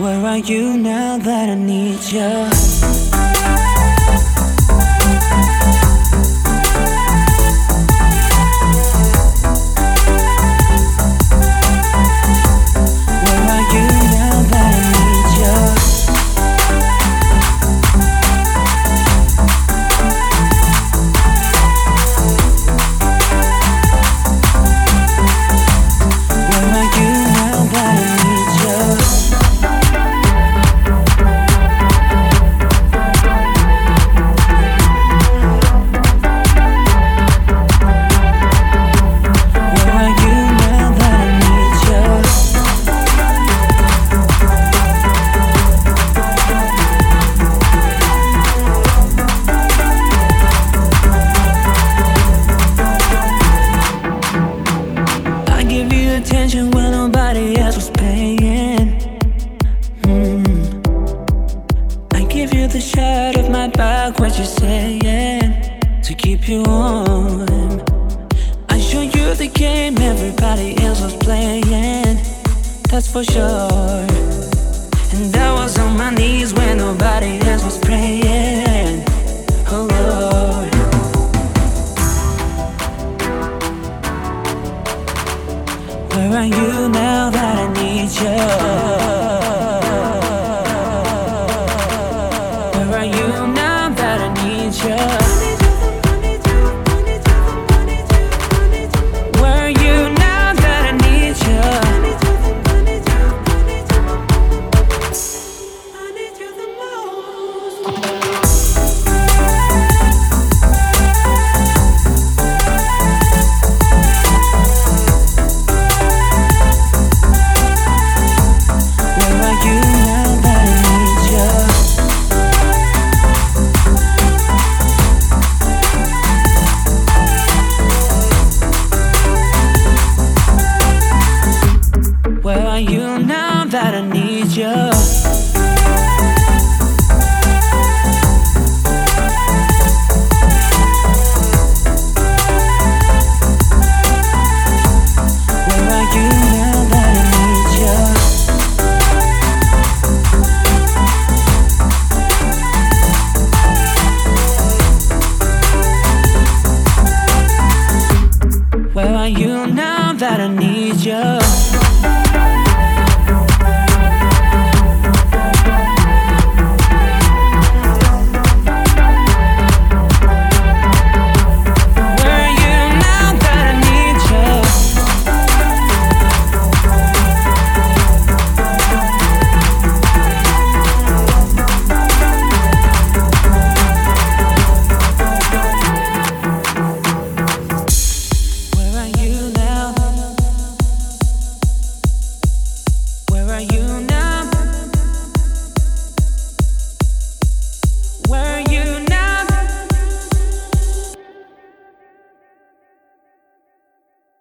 Where are you now that I need you? Attention when nobody else was paying. I give you the shot of my back, what you're saying, to keep you warm. I show you the game everybody else was playing, that's for sure. And I was on my knees when nobody else was praying. Oh Lord, where are you now that I need you? Where are you now that I need you? Where are you now that I need you? I need you the most. Where are you now that I need you?